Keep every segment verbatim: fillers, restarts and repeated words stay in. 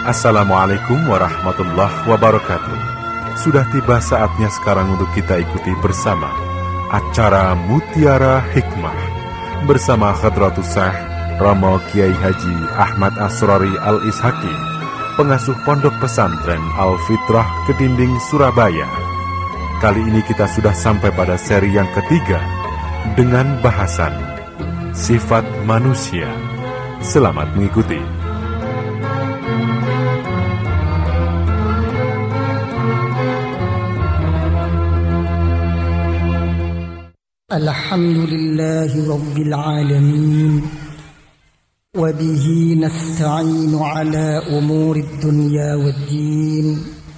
Assalamualaikum warahmatullahi wabarakatuh. Sudah tiba saatnya sekarang untuk kita ikuti bersama acara Mutiara Hikmah bersama Hadratus Syekh Romo Kiai Haji Ahmad Asrori Al-Ishaqi, pengasuh Pondok Pesantren Al-Fitrah Kedinding Surabaya. Kali ini kita sudah sampai pada seri yang ketiga dengan bahasan Sifat Manusia. Selamat mengikuti. Alhamdulillahi Rabbil Alamin. Wabihi nasta'inu ala umuri dunya waddin.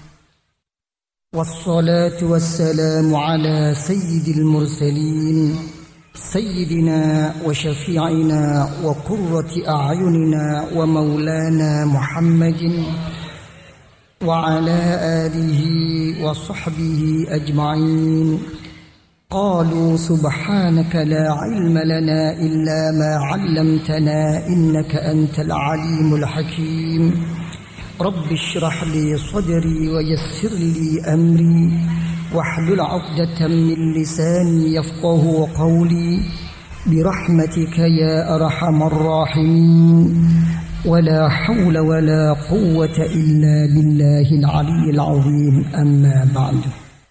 Wassalatu wassalamu ala sayyidil mursalin, sayyidina wa syafi'ina wa qurrati a'yunina wa maulana Muhammadin wa ala alihi wa sahbihi ajma'in. قالوا سبحانك لا علم لنا إلا ما علمتنا إنك أنت العليم الحكيم. رب اشرح لي صدري ويسر لي أمري واحلل عقدة من لساني يفقه قولي برحمتك يا أرحم الراحمين. ولا حول ولا قوة إلا بالله العلي العظيم. أما بعد.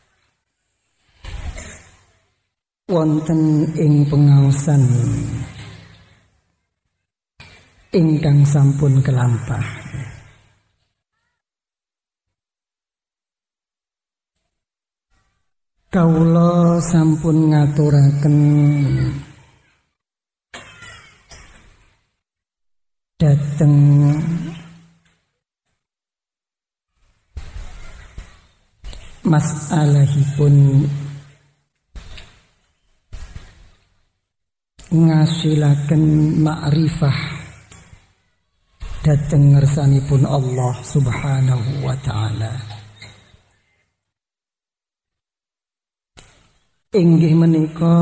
Wonten ing pengaosan ingkang sampun kelampah, kawula sampun ngaturaken dhateng masalahipun ngasilaken ma'rifah dhateng ngersanipun Allah Subhanahu wa ta'ala. Inggih menika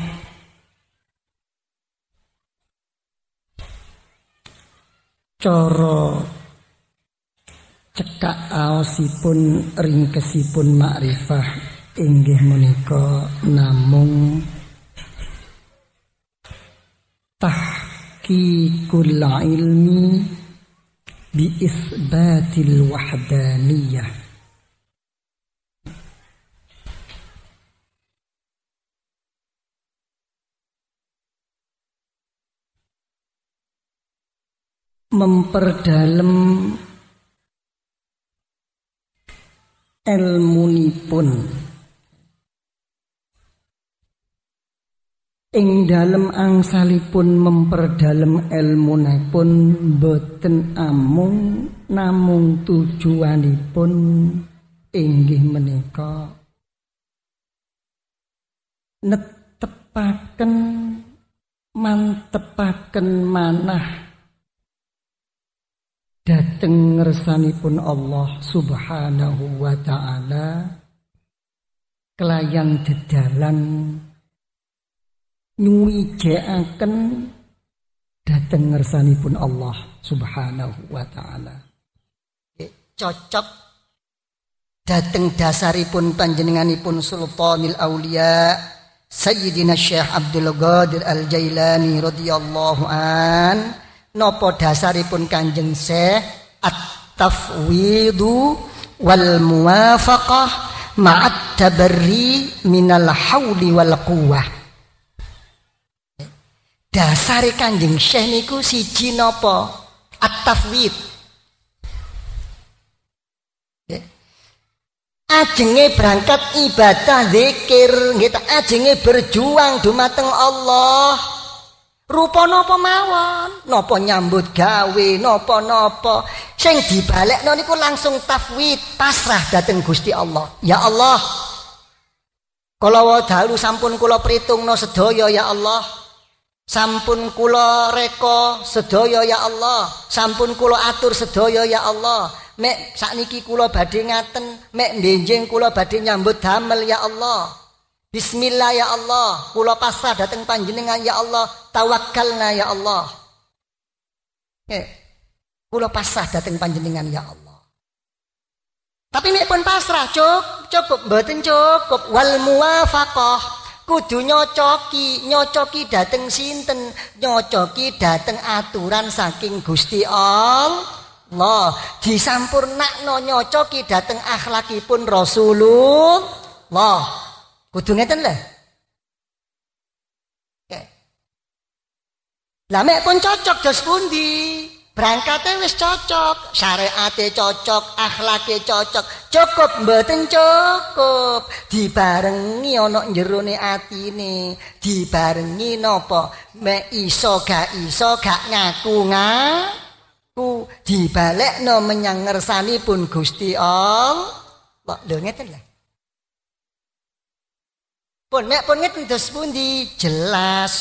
cara cekak aosipun ringkesipun ma'rifah inggih menika namung tahqiqul ilmi bi isbatil wahdaniyah. Memperdalam ilmunipun ing dalem angsalipun memperdalam ilmunipun boten amung namung tujuanipun inggih menika netepaken mantepaken manah dhateng ngersanipun Allah Subhanahu wa ta'ala kelayan dedalan nyuwijakaken dhateng ngersanipun Allah Subhanahu wa ta'ala. Cocok dhateng dasaripun panjenenganipun Sultanil Aulia Sayyidina Syekh Abdul Qadir Al-Jailani radhiyallahu an. Napa dasaripun Kanjeng Syekh? At-tafwidu wal muwafaqah ma'at tabarri minal hauli wal quwwah. Dasare Kanjeng Syekh niku siji napa? At-tafwid. Ajenge berangkat ibadah zikir, nggih ta, ajenge berjuang dumateng Allah. Rupa napa mawon, napa nyambut gawe, napa-napa sing dibalekno niku langsung tafwid, pasrah dhateng Gusti Allah. Ya Allah, kala dalu sampun kula pritungna sedaya ya Allah. Sampun kula reka sedaya ya Allah, sampun kula atur sedaya ya Allah. Mek sakniki kula badhe ngaten, mek benjing kula badhe nyambut damel ya Allah. Bismillah ya Allah, kula pasrah dhateng panjenengan ya Allah, tawakkalna ya Allah. Eh, Kula pasrah dhateng panjenengan ya Allah. Tapi nek pun pasrah cukup, cukup mboten cukup wal muwafaqah. Kudu nyocoki, nyocoki dhateng sinten? Nyocoki dhateng aturan saking Gusti Allah. Disampurnakno nyocoki dhateng akhlakipun Rasulullah. Kudu ngeten lho. Oke. Lah mek pun cocok dos pundi? Berangkatnya wis cocok, syariate cocok, akhlake cocok, cukup mboten cukup. Dibarengi ana jerone atine, dibarengi napa? Mek iso gak iso gak ngaku ngaku, dibalekno menyang ngersanipun Gusti Allah. Lho ngeten lho. Pun mek pun ngeten dos pundi jelas.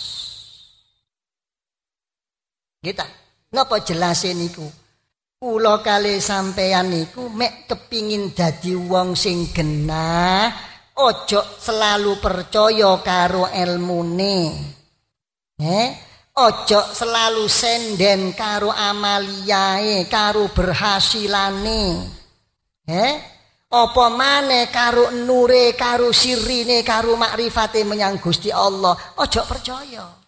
Gitu. Napa jelase niku? Kula kalih sampeyan niku mek kepingin dadi wong sing genah, ojo selalu percaya karo ilmune. Eh, ojo selalu senden karo amaliae, karo berhasilane. Eh, apa maneh karo nure, karo sirine, karo makrifate menyang Gusti Allah, ojo percaya.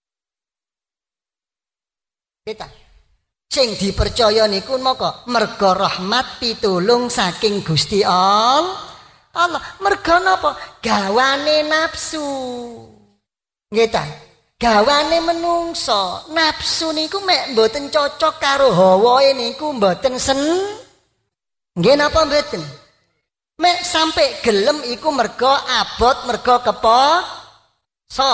Kita sing dipercaya niku moko merga rahmat pitulung saking Gusti Allah. Allah merga napa? Gawane nafsu. Nggih ta? Gawane menungso. Nafsu niku mek mboten cocok karo hawae niku mboten sen. Nggih napa mboten? Mek sampai gelem iku merga abot, merga keposo.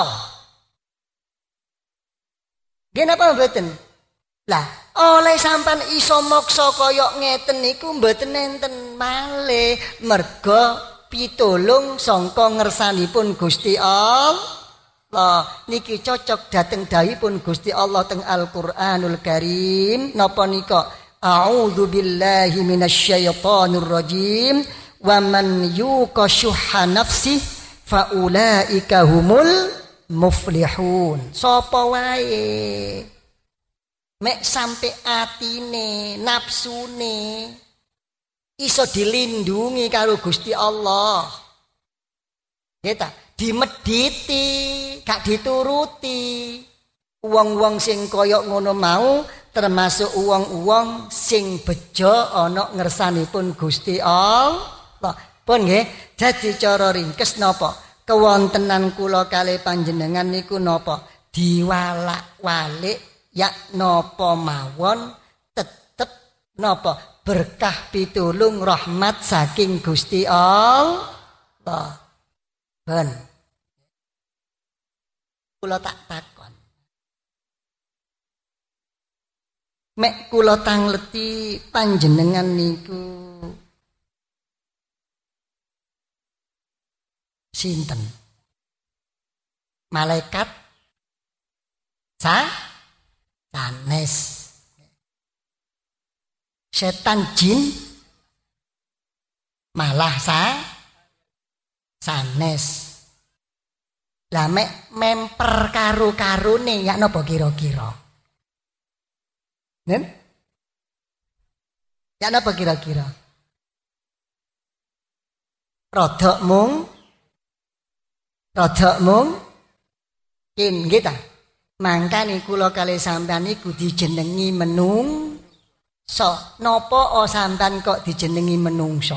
Nggih napa mboten? Lah, oleh sampan iso moksa kaya ngeten niku mboten enten malih merga pitulung sangka ngersanipun Gusti Allah. Niki cocok dhateng dawuhipun Gusti Allah teng Al-Qur'anul Karim. Napa nika? A'udzu billahi minasyaitonir rajim. Wa man yuqa syuhha nafsi fa ulaika humul muflihun. Sapa wae mek sampai atine, nafsune iso dilindungi karo Gusti Allah. Ya ta, dimediti, gak dituruti. Wong-wong sing kaya ngono mau termasuk wong-wong sing bejo ana ngersanipun Gusti Allah. Pun nggih, dadi cara ringkes napa? Kewontenan kula kalih panjenengan niku napa? Diwalak-walik ya napa mawon tetep napa berkah pitulung rahmat saking Gusti Allah. Ben kula tak takon. Mek kula tangleti panjenengan niku sinten? Malaikat sa sanes. Setan jin malah sa sanes. Lah mek memper karo karone ya napa kira-kira? Nen? Ya napa kira-kira? Rodok mung rodok mung kin nggih ta? Mangkane kula kalih sampean niku dijenengi menungso. Napa o sampean kok dijenengi menungso?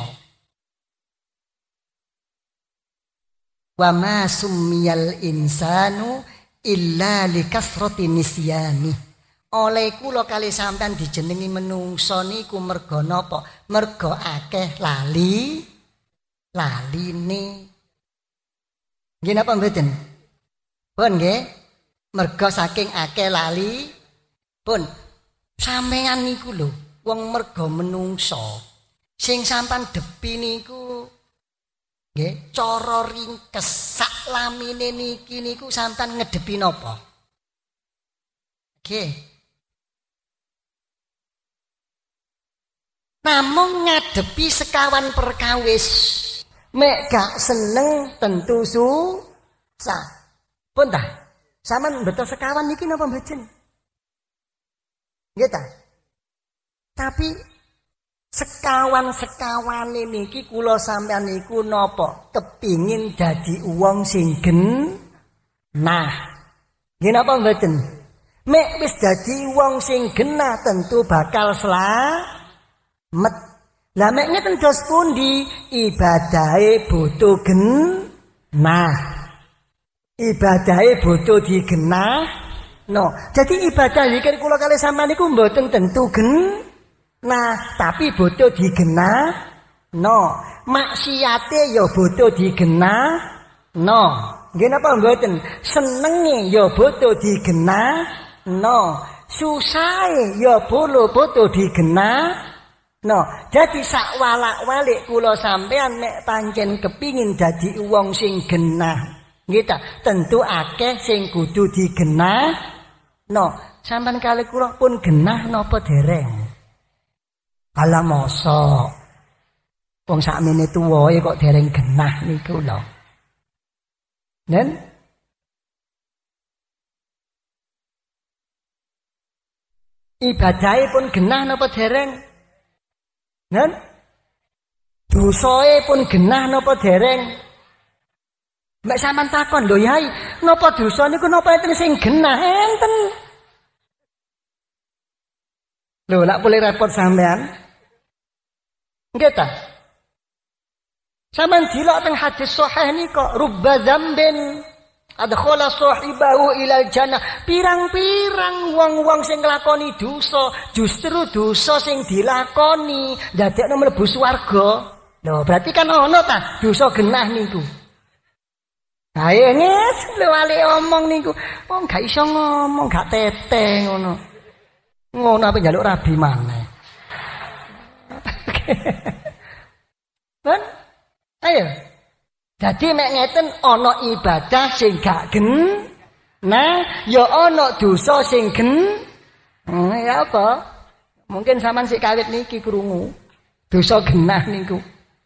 Wa ma summiyal insanu illa likasrati nisyani. Oleh kula kalih sampean dijenengi menungso niku merga napa? Merga akeh lali laline. Nggih napa mboten? Pun nggih? Merga saking akeh lali pun sampeyan niku lho wong merga menungso sing sampan depi niku nggih cara ringkes sak lamine niki niku sampean ngedepi napa? Nggih. Namung ngadepi sekawan perkawis mek gak seneng tentu susah. Pun ta? Sampeyan beto sekawan niki napa mboten? Nggih ta? Tapi sekawan-sekawane niki kula sampeyan niku napa kepingin dadi wong sing genah. Nggih napa mboten? Mek wis dadi wong sing genah tentu bakal slamet. Lah mek ngeten dos pundi ibadahe butuh genah. Ibadahe butuh digenah. No, jadi ibadah zikir kula kali sampeyan niku mboten tentu genah, tapi butuh digenah. No, maksiate ya butuh digenah. No, nggih napa mboten? Senenge ya butuh digenah. No, susahe ya butuh butuh digenah. No, jadi sak walak-walik kula sampean nek pancen kepingin dadi wong sing genah. Nggih ta, tentu akeh sing kudu digenah. No, sampean kali kula pun genah napa dereng? Ala mosok. Wong sakmene tuwae kok dereng genah niku lho. Nen? Ibadahe pun genah napa dereng? Nen? Dosae pun genah napa dereng? Mek sampean takon lho Yai, napa dosa niku napa enten sing genah enten? Lho, lak boleh repot sampean. Nggih ta? Sampeyan dilok teng hadis sahih nika, rubba dzambin adkhala sahibahu ilal jannah. Pirang-pirang wong-wong sing nglakoni dosa, justru dosa sing dilakoni ndadekno mlebu swarga. Lho, berarti kan ana ta dosa genah niku. Ayo nges, lho wali omong niku. Wong gak iso ngomong, gak teteh ngono. Ngono apa njaluk rabi maneh. Ben? Ayo. Dadi mek ngeten ana ibadah sing gak genah, ya ana dosa sing genah. Hmm, ya apa? Mungkin sampean sik kawit niki krungu. Dosa genah niku.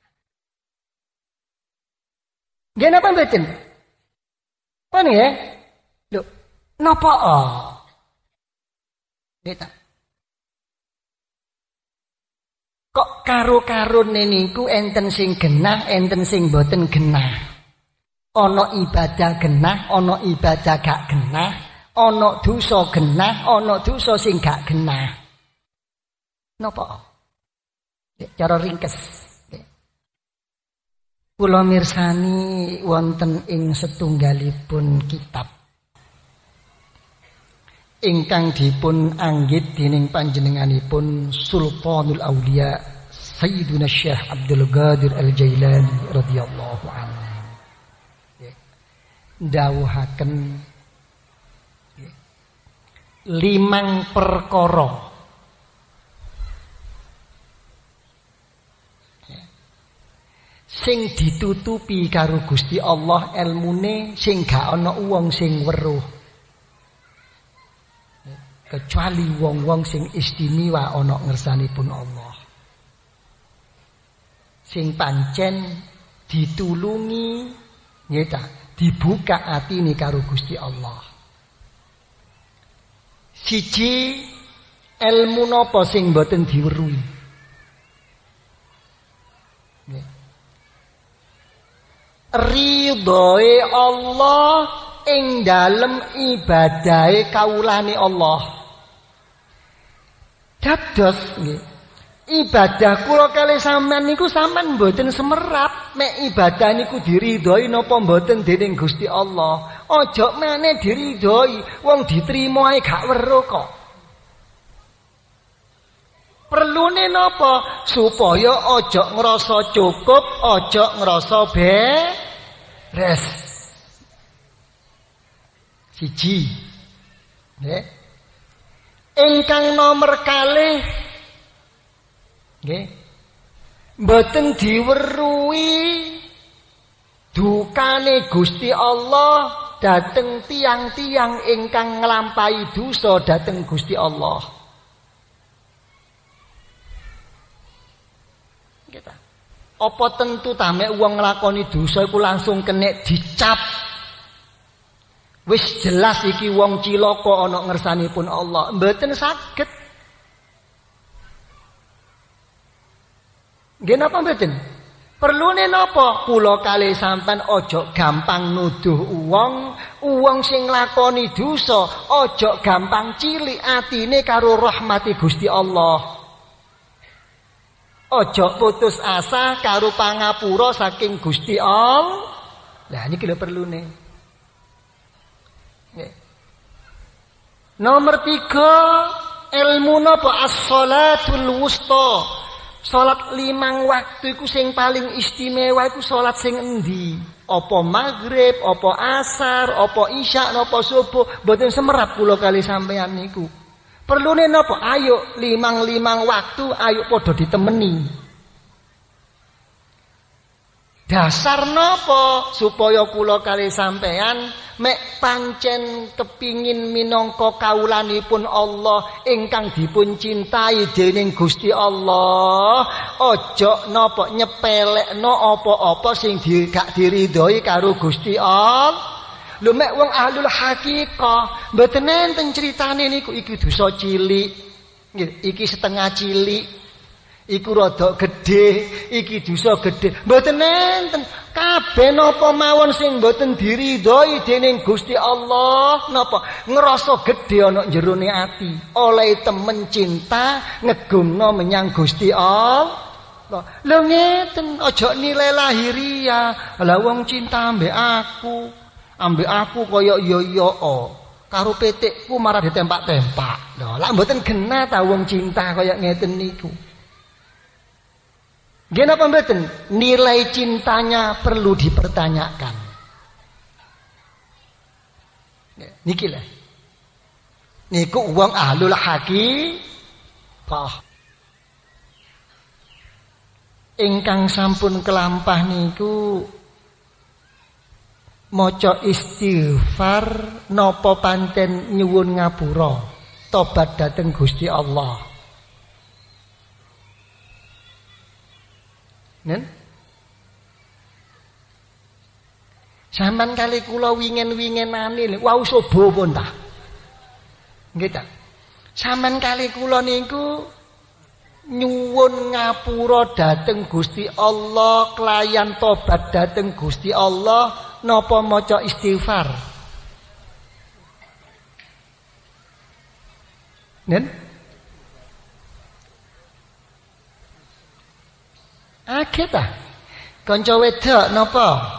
Nggih napa mboten? Apa nih ya? Loh, napa oh? Kita. Kok karo-karone niku enten sing genah, enten sing boten genah. Ana ibadah genah, ana ibadah gak genah, ana dosa genah, ana dosa sing gak genah. Napa? Cara ringkes. Kula mirsani wonten ing setunggalipun kitab ingkang dipun anggit dening panjenenganipun Sultanul Auliya Sayyiduna Syekh Abdul Qadir Al-Jailani radhiyallahu anhu. Dawuhaken limang perkara sing ditutupi karo Gusti Allah ilmune sing gak ana wong sing weruh kecuali wong-wong sing istimewa ana ngersanipun Allah sing pancen ditulungi nggih ta dibuka atine karo Gusti Allah. Siji ilmu napa sing mboten diweruhi nggih ridhoe Allah ing dalem ibadahe kawulane Allah. Dados nggih. Ibadah kula kali sampean niku sampean mboten semerap mek ibadah niku diridhoi napa mboten dening Gusti Allah. Aja meneh diridhoi wong diterima ae gak weruh kok. Perlune napa? Supaya aja ngrasa cukup, aja ngrasa beres. Siji. Nggih. Ingkang nomor kalih nggih. Mboten diweruhi dukane Gusti Allah dhateng tiang-tiang ingkang nglampahi dosa dhateng Gusti Allah. Apa tentu ta mek wong nglakoni dosa iku langsung kenek dicap. Wis jelas iki wong cilaka ana ngersanipun Allah. Mboten saged. Nggih napa mboten? Perlune napa? Kula kalih sampean aja gampang nuduh wong, wong sing nglakoni dosa aja gampang cilik atine karo rahmati Gusti Allah. Aja putus asa karo pangapura saking Gusti Allah. Lah niki lho perlune. Nggih. Nomor tiga, ilmu napa? As-shalatul wusta. Salat limang waktu iku sing paling istimewa iku salat sing endi? Apa maghrib, apa asar, apa isya, apa subuh? Mboten semerap kula kali sampeyan niku. Perlune napa? Ayo limang-limang waktu ayo padha ditemeni. Dasar napa supaya kula kali sampeyan mek pancen kepingin minangka kawulanipun Allah ingkang dipun cintai dening Gusti Allah, aja napa nyepelekno apa-apa sing di, gak diridhoi karo Gusti Allah. Lho mek wong ahlul hakikah mboten enten critane niku iki dosa cilik, iki setengah cilik, iku rada gedhe, iki dosa gedhe. Mboten enten. Kabeh napa mawon sing mboten diridhoi dening Gusti Allah, napa ngrasa gedhe ana jerone ati, oleh temen cinta ngegumno menyang Gusti Allah. Lho ngeten, aja nilai lahiriah. Lah wong cinta ambek aku, ambek aku kaya yo-yo karo petikku marah ditempak-tempak. Lho, lak mboten genah ta wong cinta kaya ngeten niku. Nggih napa mboten? Nilai cintanya perlu dipertanyakan. Niki lho. Niku wong ahlul hakikah. Ingkang sampun kelampah niku maca istighfar napa pancen nyuwun ngapura, tobat dhateng Gusti Allah. Nen? Sampeyan kali kula wingen-wingenane lho, wau sobo pun ta. Nggih ta? Sampeyan kali kula niku nyuwun ngapura dhateng Gusti Allah, kelayan tobat dhateng Gusti Allah napa maca istighfar. Nen? Akeh ta? Kanca wedok napa?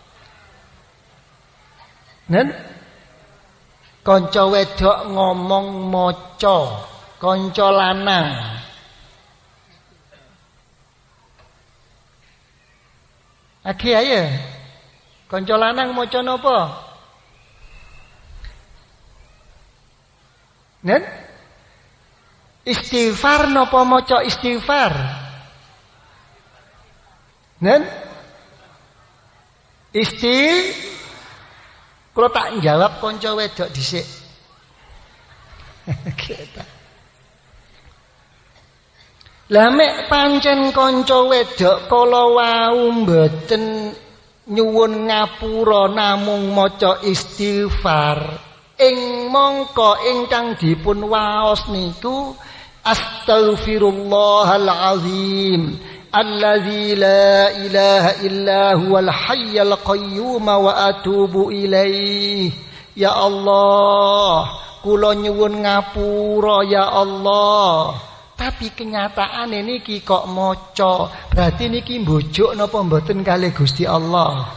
Nen? Kanca wedok ngomong maca, kanca lanang akeh ae. Kanca lanang maca napa? Nen? Istighfar napa maca istighfar? Nen? Isti kula tak jawab kanca wedok dhisik. Lah mek pancen kanca wedok kala wau mboten nyuwun ngapura namung maca istighfar, ing mangka ingkang dipun waos niku astaghfirullahal azim alladzi la ilaha illa huwal hayyul qayyum wa atubu ilaih. Ya Allah, kula nyuwun ngapura ya Allah. Tapi kenyataane niki kok maca, berarti niki mbujuk napa mboten kalih Gusti Allah?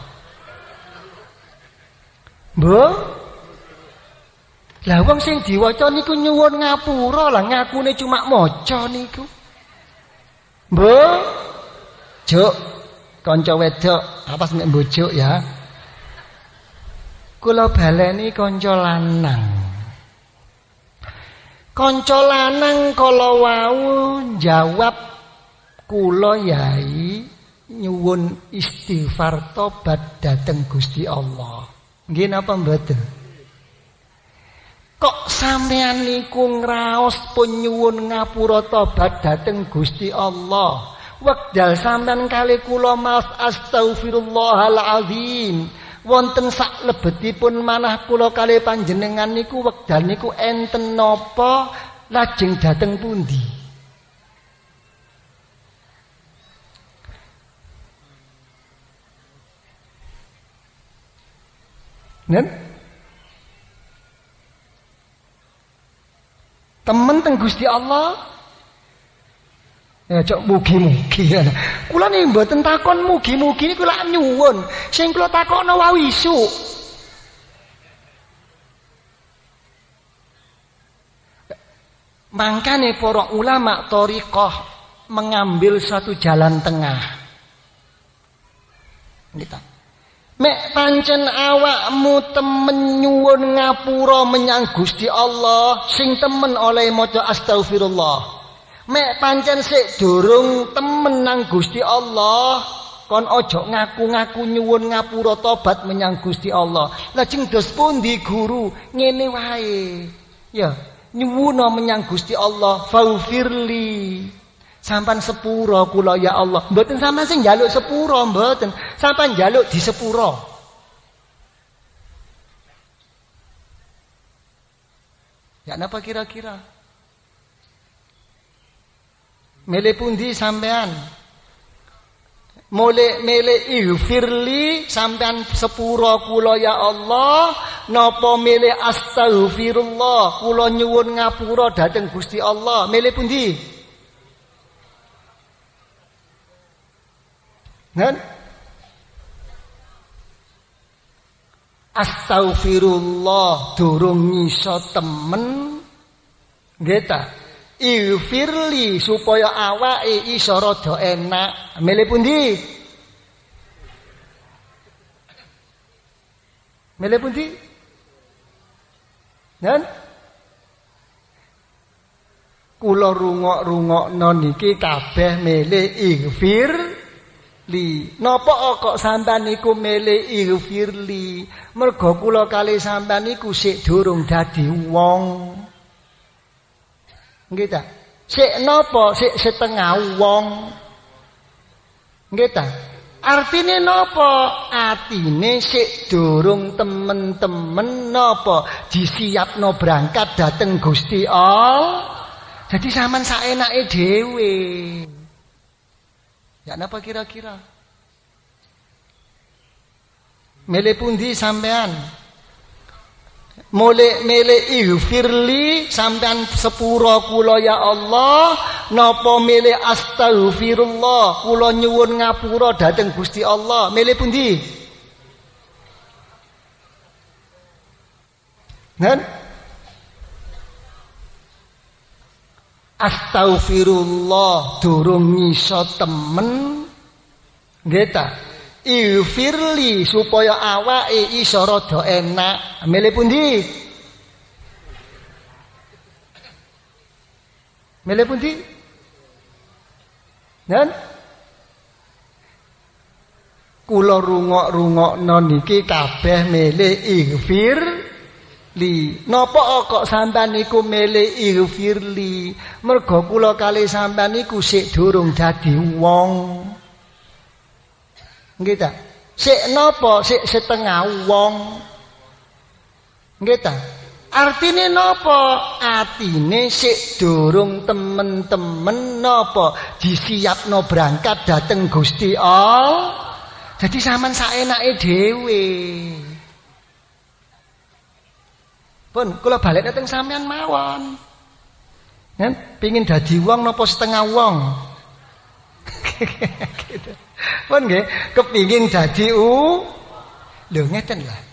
Mbok? Lah wong sing diwaca niku nyuwun ngapura, lah ngakune cuma maca niku. Mbok, juk kanca wedok, apa sing mbujuk ya? Kula baleni kanca lanang. Kanca lanang kala wau jawab kula yai nyuwun istighfar tobat dhateng Gusti Allah. Nggih napa mboten? Kok sampean niku ngraos pun nyuwun ngapura tobat dhateng Gusti Allah. Wekdal sampean kali kula maos astaghfirullahal azim. Wonten sak lebetipun manah kula kali panjenengan niku wekdal niku enten napa lajeng dhateng pundi? Nen? Temen teng Gusti Allah. Ya cok mugi-mugi. Kula niki mboten takon mugi-mugi niku lak nyuwun. Sing kula takokno wawisu. Mangkane para ulama thariqah mengambil satu jalan tengah. Nita. Mek pancen awakmu temen nyuwun ngapura menyang Gusti Allah, sing temen oleh maca astagfirullah. Mek pancen sik durung temen nang Gusti Allah, kon ojo ngaku-ngaku nyuwun ngapura tobat menyang Gusti Allah. Lajeng dos pundi guru? Ngene wae. Ya, nyuwuna menyang Gusti Allah, faufirli. Sampan sepura kula ya Allah. Mboten sampean sing njaluk sepura mboten. Sampean njaluk di sepura. Ya napa kira-kira? Mele pundi sampean? Mole mele ighfirli sampean sepura kula ya Allah, napa mele astaghfirullah kula nyuwun ngapura dhateng Gusti Allah. Mele pundi? Kan? Astaghfirullah durung ngiso temen nggih ta? Ighfirli supaya awake iso rada enak. Milih pundi? Milih pundi? Kan? Kula rungok-rungokno niki kabeh milih ighfir li. Napa kok sampean niku milih ighfirli? Merga kula kali sampean niku sik durung dadi wong. Nggih ta? Sik napa? Sik setengah wong. Nggih ta? Artine napa? Atine sik durung temen-temen napa disiapno berangkat dateng Gusti Allah. Jadi sampean saenake dhewe. Ya napa kira-kira? Milih pundi sampean? Mole milih ighfirli sampean sepura kula ya Allah, napa milih astaghfirullah kula nyuwun ngapura dhateng Gusti Allah. Milih pundi? Kan? Astaghfirullah durung ngiso temen nggih ta? Ighfirli supaya awake iso rada enak. Milih pundi? Milih pundi? Kan? Kula rungok-rungokno niki kabeh milih ighfir li. Napa kok sampean niku milih ighfirli? Merga kula kali sampean niku sik durung dadi wong. Nggih ta? Sik napa? Sik setengah wong. Nggih ta? Artine napa? Atine sik durung temen-temen napa disiapno berangkat dhateng Gusti Allah. Jadi sampean saenake dhewe. Pun kula balik dateng sampean mawon. Kan pengin dadi wong napa setengah wong? Gitu. Pun nggih kepingin dadi u lho ngeten lah.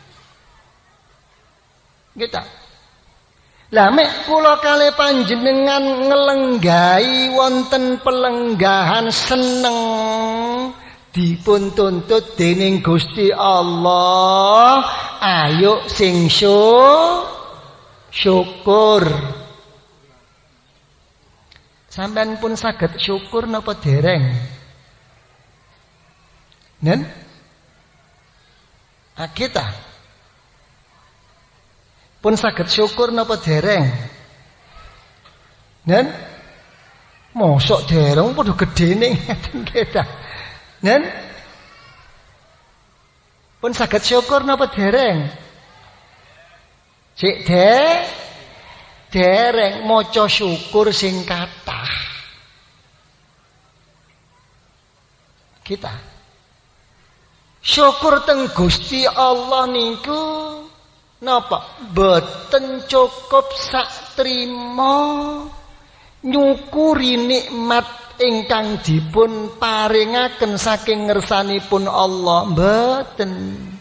Nggih ta? Lah mek kula kali panjenengan ngelenggahi wonten pelenggahan seneng dipun tuntut dening Gusti Allah, ayo sing syukur. Sampeyan pun saged syukur napa dereng? Nen? Akita. Pun saged syukur napa dereng? Nen? Mosok dereng padha gedene ngeten kita. Nen? Pun saged syukur napa dereng? Cek de dereng maca syukur sing kathah. Kita syukur teng Gusti Allah niku napa boten cukup sak trima nyukuri nikmat ingkang dipun paringaken saking ngersanipun Allah, mboten.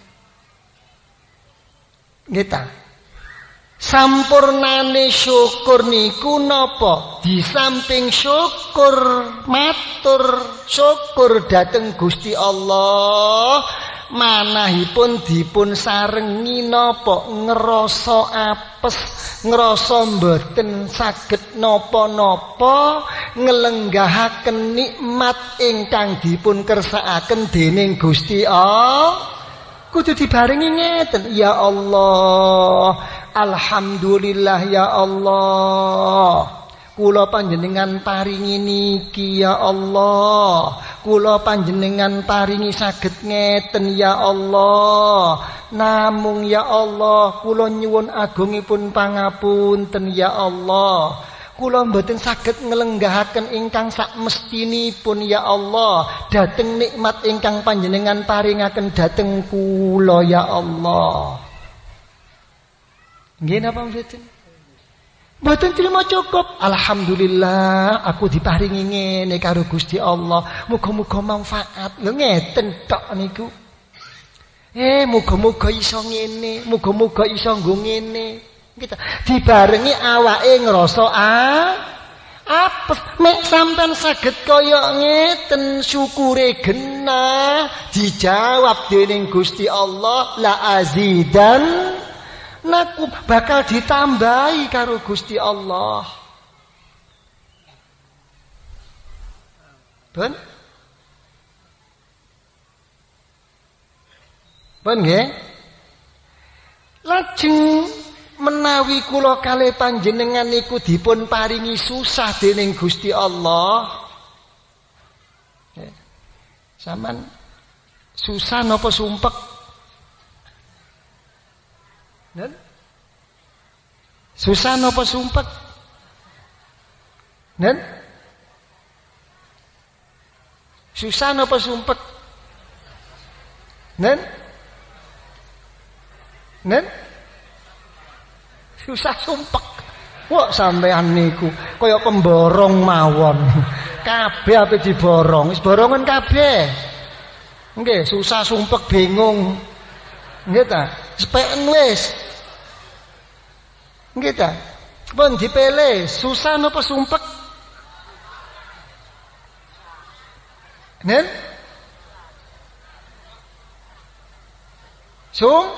Nggih ta? Sampurnane syukur niku napa? Di samping syukur matur syukur dhateng Gusti Allah, manahipun dipun sarengi napa? Ngrasa apes, ngrasa mboten saged napa-napa, nglenggahaken nikmat ingkang dipun kersakaken dening Gusti Allah. Kudu dibarengi ngeten, ya Allah, alhamdulillah ya Allah, kula panjenengan paringi niki ya Allah, kula panjenengan paringi saged ngeten ya Allah. Namung ya Allah, kula nyuwun agungipun pangapunten ya Allah, kula mboten saged nglenggahaken ingkang sak mestinipun ya Allah dhateng nikmat ingkang panjenengan paringaken dhateng kula ya Allah. Nggih napa mboten? Mboten trima cukup. Alhamdulillah aku diparingi ngene karo Gusti Allah. Muga-muga manfaat. Lho ngeten tok niku. Eh muga-muga iso ngene, muga-muga iso nggo ngene. Gitu. Dibarengi awake ngrasa ah apes, mek sampean saged kaya ngeten syukure genah dijawab dening Gusti Allah, la azidan naku, bakal ditambahi karo Gusti Allah. Pun pun nggih. Lajeng menawi kula kalih panjenengan niku dipun paringi susah dening Gusti Allah. Saman susah napa sumpek? Nen? Susah napa sumpek? Nen? Susah napa sumpek? Nen? Nen? Susah sumpek. Wah sampean niku kaya pemborong mawon. Kabeh ape diborong, wis borongan kabeh. Nggih, susah sumpek bingung. Nggih ta? Sepeken wis. Nggih ta? Pun dipilih, susah napa sumpek? Nen? Sum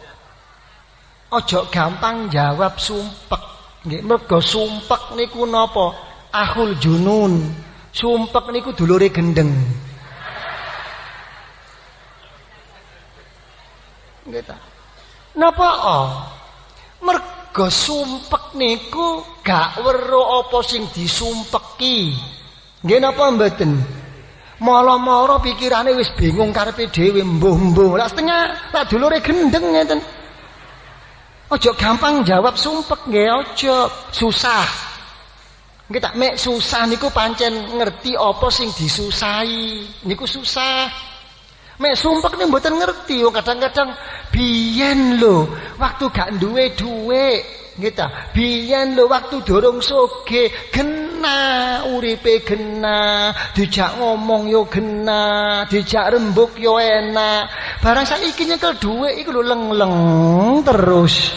Ojo gampang jawab sumpek. Nggih, mergo sumpek niku napa? Akhul junun. Sumpek niku dulure gendeng. Nggih ta? Napa? Oh? Mergo sumpek niku gak weruh apa sing disumpeki. Nggih napa mboten? Mala-mala pikirane wis bingung karepe dhewe mbuh-mbuh. Lah setengah lah dulure gendeng ngeten. Ojo gampang jawab sumpek nggih, ojo susah. Nggih tak mek susah niku pancen ngerti apa sing disusahi. Niku susah. Mek sumpek niku mboten ngerti, kadang-kadang biyen lho waktu gak duwe dhuwit, nggih ta. Biyen lho waktu durung sugih, genah uripe genah, dijak ngomong yo genah, dijak rembug yo enak. Barang saiki nyekel dhuwit iku lho leng-leng terus.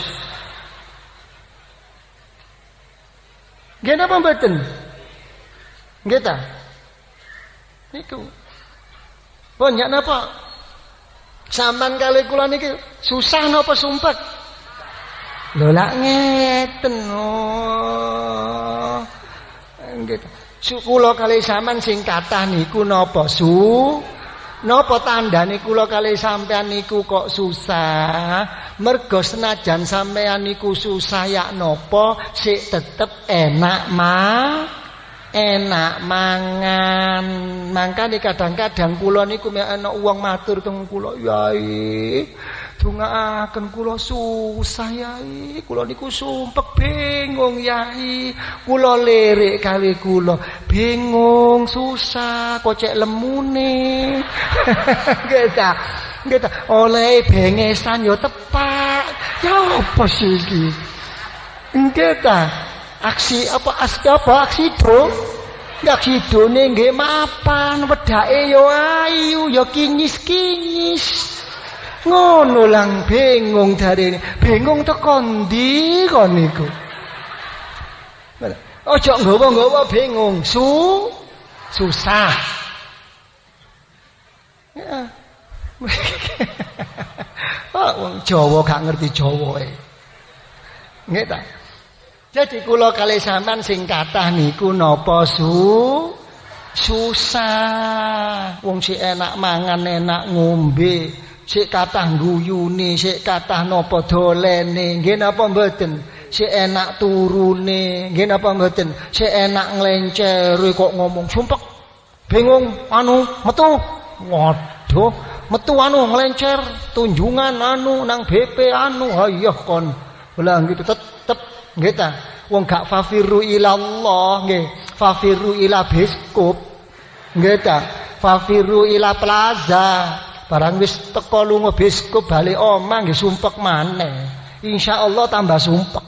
Nggih napa mboten? Nggih ta? Niku. Pun nyak napa? Sampean kali kula niki susah napa sumpek? Lho lak ngeten. Oh. Nggih. Kula kali sampean sing kathah niku napa su? Napa tandane kula kali sampean niku kok susah? Mergo senajan sampean niku susah ya napa sik tetep enak mah enak mangan. Mangkane kadang-kadang kula niku mek ana wong matur teng kula, "Yai, dongaaken kula susah Yai. Kula niku sumpek bingung Yai." Kula lirik kali kula, "Bingung, susah, kok cek lemune." Nggih ta? Nggih ta? Oleh bengesan ya tepak, Ya apa sih iki? Nggih ta. Aksi apa aksi apa aksi do? Aksi done nggih mapan, wedake yo ayu, yo kinyis-kinyis. Ngono lang bingung jarene. Bingung teko ndi kon niku? Ojo nggawa-nggawa bingung, su susah. Ya. Oh, wong Jawa gak ngerti Jawa e. Nggih ta? Jadi kula kalih sampean sing kathah niku napa su susah. Wong sik enak mangan, enak ngombe, sik kathah guyune, sik kathah napa dolene, nggih napa mboten? Sik enak turune, nggih napa mboten? Sik enak nglencere kok ngomong sumpek. Bingung anu metu. Waduh, metu anu nglencer, tunjungan anu nang B P anu, hayah kon. Lah gitu tetep nggih ta. Wong gak fafiru ilallah nggih, fafiru ila biskop. Nggih ta. Fafiru ila plaza. Barang wis teko lunga biskop bali omah nggih sumpek maneh. Insyaallah tambah sumpek.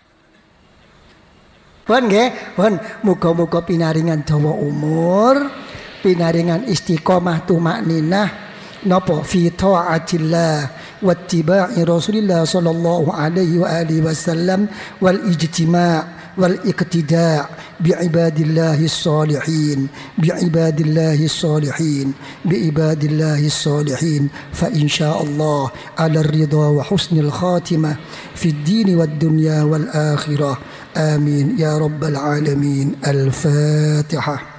Pun nggih, pun muga-muga pinaringan dawa umur, pinaringan istiqomah tumakninah napa fi taatillah wattiba'i Rasulillah sallallahu alaihi wa alihi wasallam wal ijtima' wal iqtida' bi ibadillahi salihin bi ibadillahi salihin bi ibadillahi salihin fa insyaallah ala ridha wa husnil khatimah fi ad-din wad dunya wal akhirah amin ya rabbal alamin al-fatihah.